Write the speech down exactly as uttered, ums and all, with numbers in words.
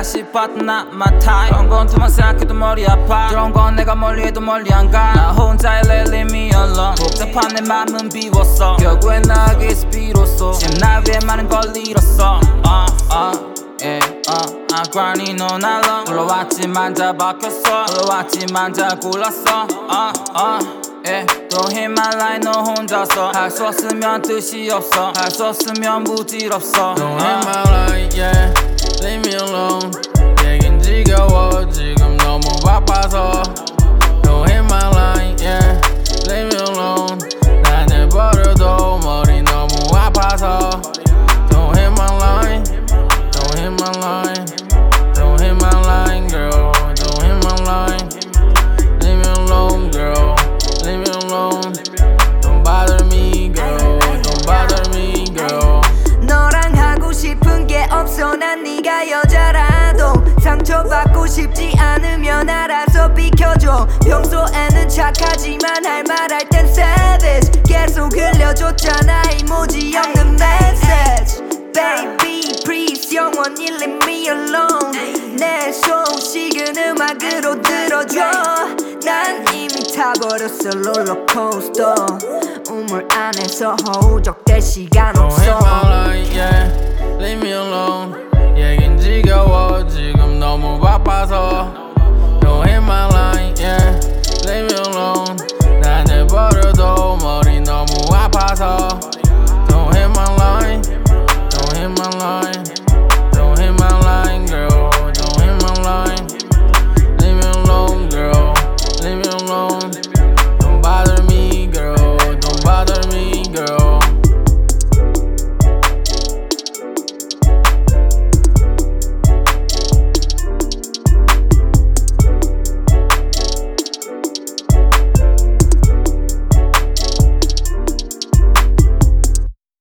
싶었던 not my type 그런 건 두번 생각해도 머리 아파 그런 건 내가 멀리 해도 멀리 안가 나 혼자의 let me alone 복잡한 내 맘은 비웠어 결국엔 나에게서 비로소 지금 날 위해 많은 걸 잃었어 uh, uh. Yeah, uh, I'm grinding all night long 불러왔지만 잘 박혔어 불러왔지만 잘 골랐어 uh, uh, yeah. Don't hit my line 너 혼자서 할 수 없으면 뜻이 없어 할 수 없으면 부질없어 Don't hit my line, yeah Leave me alone 얘긴 지겨워 지금 너무 바빠서 Don't hit my line, yeah Leave me alone 날 내버려도 머리 너무 아파서 Don't hit my line Don't hit my line Don't hit my line, girl Don't hit my line Leave me alone, girl Leave me alone Don't bother me, girl Don't bother me, girl 너랑 하고 싶은 게 없어 난 네가 여자라도 상처받고 싶지 않으면 알아서 비켜줘 평소에는 착하지만 할 말 할 땐 savage 계속 흘려줬잖아 이모지 없는 메시지 Baby please 영원히 leave me alone 내 소식은 음악으로 들어줘 난 이미 타버렸어 롤러코스터 우물 안에서 허우적댈 시간 Don't hit 없어 my line, yeah Leave me alone 얘긴 지겨워 지금 너무 바빠서 Don't hit my line, yeah Leave me alone 날 내버려도 머리 너무 아파서 Don't hit my line Don't hit my line